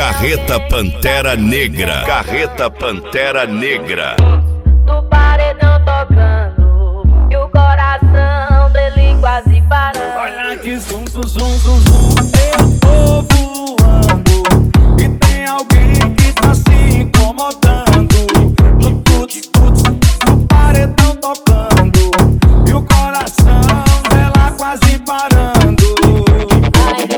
Carreta Pantera Negra. Carreta Pantera Negra. Do paredão tocando e o coração dele quase parando. Olha que zum, zum, zum, zum, zum. Eu tô voando e tem alguém que tá se incomodando. No tuts, no paredão tocando e o coração dela quase parando. Vai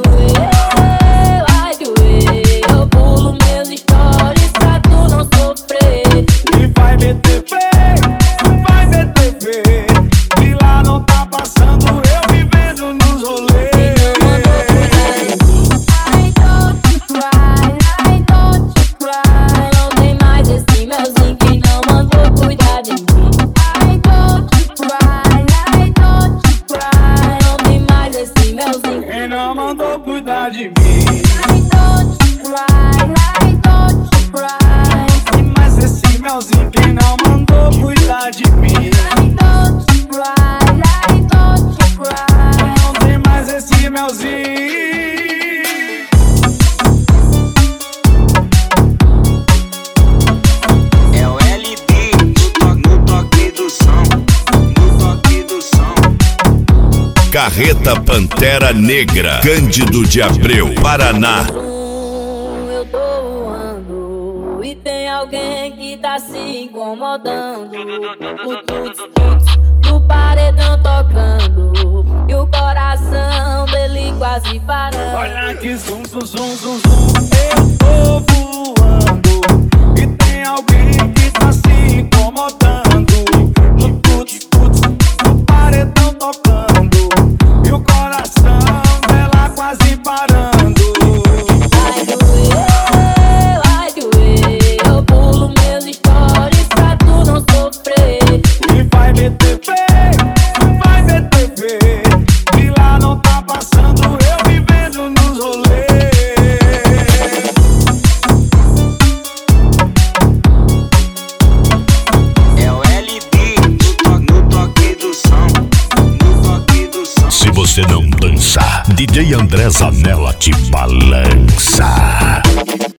doer, eu pulo meus stories pra tu não sofrer. E vai meter feio, vai meter feio. E lá não tá passando, eu vivendo nos rolês. I don't cry. Não tem mais esse melzinho que não mandou cuidar de mim. I don't cry. Não tem mais esse melzinho Quem não mandou cuidar de mim? I don't cry. Mas esse melzinho quem não mandou cuidar de mim? I don't cry. Não tem mais esse melzinho. É o LB no toque do som, no toque do som. Carreta Pantera Negra. Cândido de Abreu, Paraná. Eu tô voando e tem alguém que tá se incomodando. O tuts do paredão tocando e o coração dele quase parando. Olha que zum, zum, zum, zum, zum. Eu tô voando e tem alguém que tá se incomodando. No tuts, no paredão tocando e o coração dela quase parando. Vai doer, eu pulo meus stories pra tu não sofrer. E vai meter feio, vai meter feio. E lá não tá passando, eu vivendo nos rolês. É o LB no toque do som, no toque do som. Se você não dançar, DJ André Zanella te balança.